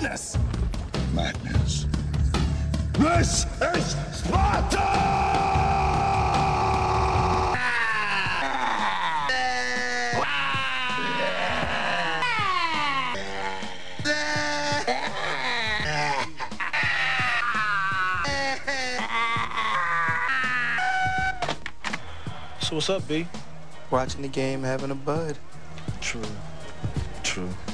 madness! Madness. This is Sparta! So what's up, B? Watching the game, having a bud. True.